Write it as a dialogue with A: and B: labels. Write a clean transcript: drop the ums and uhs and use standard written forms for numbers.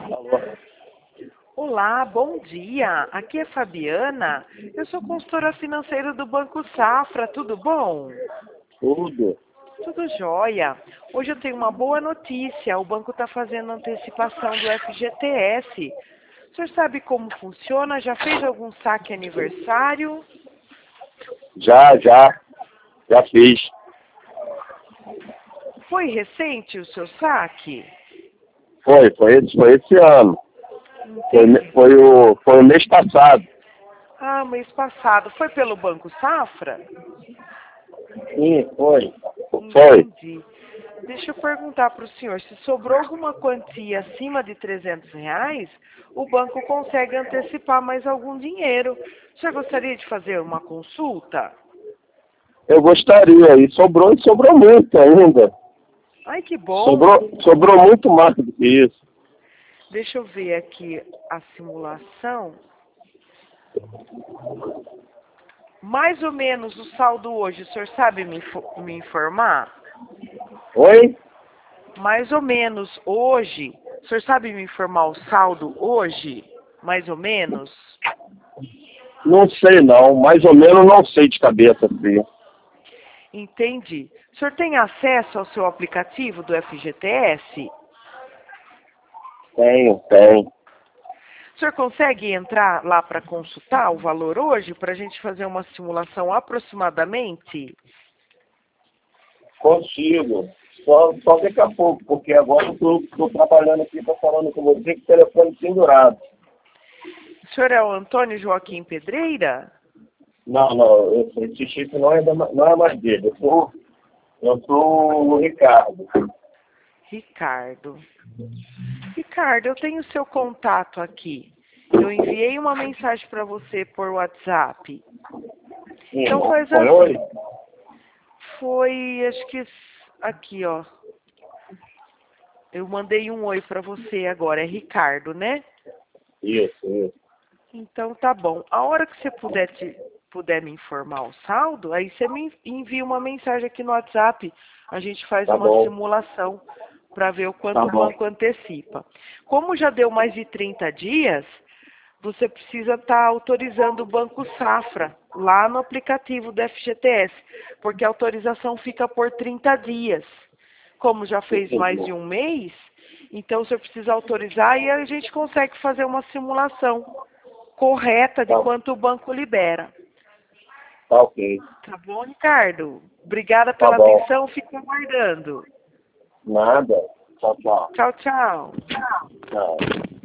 A: Alô?
B: Olá, bom dia. Aqui é Fabiana. Eu sou consultora financeira do Banco Safra. Tudo bom?
A: Tudo.
B: Tudo jóia. Hoje eu tenho uma boa notícia. O banco está fazendo antecipação do FGTS. O senhor sabe como funciona? Já fez algum saque aniversário?
A: Já fiz.
B: Foi recente o seu saque?
A: Foi esse ano.
B: Entendi.
A: Foi o mês passado.
B: Ah, mês passado. Foi pelo Banco Safra?
A: Sim, foi. Foi.
B: Entendi. Deixa eu perguntar para o senhor, se sobrou alguma quantia acima de R$ 300, o banco consegue antecipar mais algum dinheiro. O senhor gostaria de fazer uma consulta?
A: Eu gostaria, e sobrou muito ainda.
B: Ai, que bom.
A: Sobrou muito mais do que isso.
B: Deixa eu ver aqui a simulação. Mais ou menos o saldo hoje, o senhor sabe me informar?
A: Oi?
B: Mais ou menos hoje, o senhor sabe me informar o saldo hoje? Mais ou menos?
A: Não sei não, mais ou menos não sei de cabeça, assim.
B: Entendi. O senhor tem acesso ao seu aplicativo do FGTS?
A: Tem.
B: O senhor consegue entrar lá para consultar o valor hoje, para a gente fazer uma simulação aproximadamente?
A: Consigo. Só daqui a pouco, porque agora eu tô trabalhando aqui, tô falando com você com o telefone pendurado.
B: O senhor é o Antônio Joaquim Pedreira?
A: Não, esse chip não é mais dele. Eu sou o Ricardo.
B: Ricardo. Ricardo, eu tenho seu contato aqui. Eu enviei uma mensagem para você por WhatsApp.
A: Sim,
B: Então faz
A: foi
B: assim.
A: hoje?
B: Foi, acho que aqui, ó. Eu mandei um oi para você agora. É Ricardo, né?
A: Isso.
B: Então tá bom. A hora que você puder me informar o saldo, aí você me envia uma mensagem aqui no WhatsApp. A gente faz
A: Tá
B: uma
A: bom.
B: simulação para ver o
A: Tá
B: quanto o
A: bom.
B: banco antecipa. Como já deu mais de 30 dias, você precisa estar autorizando o Banco Safra lá no aplicativo do FGTS, porque a autorização fica por 30 dias. Como já fez mais
A: Entendi.
B: de um mês, então o senhor precisa autorizar e a gente consegue fazer uma simulação correta de
A: Tá,
B: quanto o banco libera.
A: tá ok.
B: Tá bom, Ricardo? Obrigada
A: Tá
B: pela
A: bom.
B: atenção, fico aguardando.
A: Nada. Tchau.
B: Tchau, tchau.
A: Tchau.